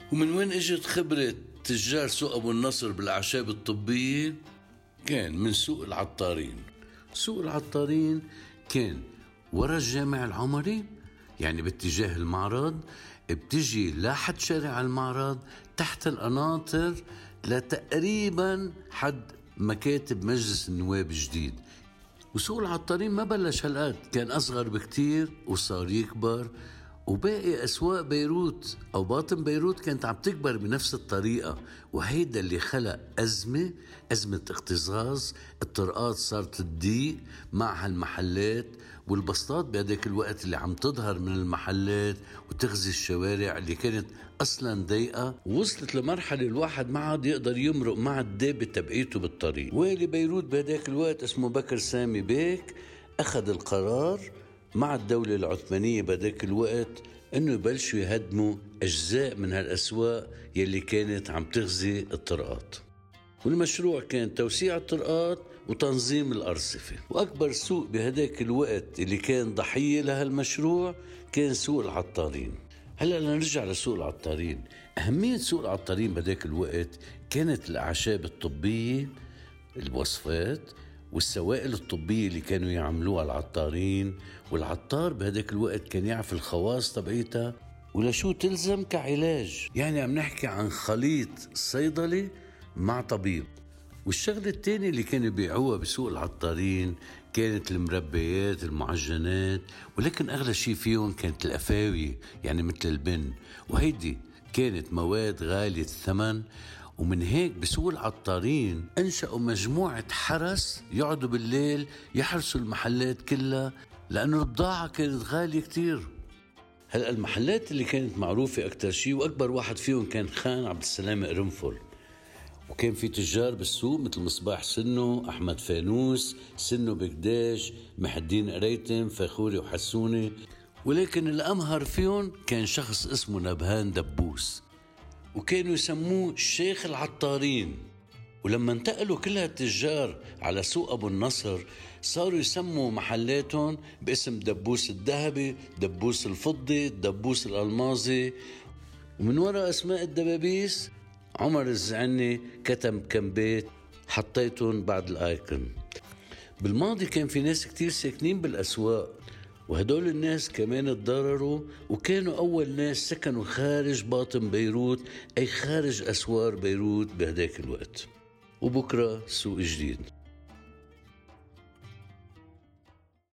ومن وين اجت خبرة تجار سوق أبو النصر بالأعشاب الطبية؟ كان من سوق العطارين. سوق العطارين كان ورا الجامع العمري، يعني باتجاه المعرض، بتجي لحد شارع المعرض تحت القناطر لتقريبا حد مكاتب مجلس النواب الجديد. وسوق العطارين ما بلش هالقد، كان أصغر بكتير وصار يكبر، وباقي أسواق بيروت أو باطن بيروت كانت عم تكبر بنفس الطريقة. وهيدا اللي خلق أزمة اكتظاظ. الطرقات صارت تضيق مع هالمحلات، والبسطات بهداك الوقت اللي عم تظهر من المحلات وتغذي الشوارع اللي كانت أصلا ضيقة، وصلت لمرحلة الواحد ما عاد يقدر يمرق مع الدابة تبعيته بالطريق. والي بيروت بهداك الوقت اسمه بكر سامي بيك أخذ القرار مع الدولة العثمانية بهداك الوقت انه يبلشوا يهدموا اجزاء من هالاسواق يلي كانت عم تغذي الطرقات. والمشروع كان توسيع الطرقات وتنظيم الارصفة. واكبر سوق بهداك الوقت اللي كان ضحية لهالمشروع كان سوق العطارين. هلأ نرجع لسوق العطارين. أهمية سوق العطارين بهداك الوقت كانت الأعشاب الطبية، الوصفات والسوائل الطبية اللي كانوا يعملوها العطارين. والعطار بهداك الوقت كان يعرف الخواص طبيعتها ولشو تلزم كعلاج، يعني عم نحكي عن خليط صيدلي مع طبيب. والشغلة التانية اللي كانوا يبيعوها بسوق العطارين كانت المربيات، المعجنات، ولكن أغلى شيء فيهم كانت الأفاوي، يعني مثل البن، وهيدي كانت مواد غالية الثمن. ومن هيك بسوق العطارين أنشأوا مجموعة حرس يقعدوا بالليل يحرسوا المحلات كلها، لأنه البضاعة كانت غالية كتير. هلأ المحلات اللي كانت معروفة أكتر شيء وأكبر واحد فيهم كان خان عبد السلام قرنفل. وكان في تجار بالسوق مثل مصباح سنو، أحمد فانوس، سنو بقداش، محي الدين قريتم، فخوري وحسوني. ولكن الأمهر فيهم كان شخص اسمه نبهان دبوس، وكانوا يسموه الشيخ العطارين. ولما انتقلوا كل هالتجار على سوق أبو النصر صاروا يسموا محلاتهم باسم دبوس الذهبي، دبوس الفضي، دبوس الألمازي. ومن وراء أسماء الدبابيس عمر الزعني كتم كم بيت حطيتهم بعد الآيكون. بالماضي كان في ناس كتير ساكنين بالأسواق، وهدول الناس كمان تضرروا، وكانوا أول ناس سكنوا خارج باطن بيروت، أي خارج أسوار بيروت بهداك الوقت. وبكرة سوق جديد.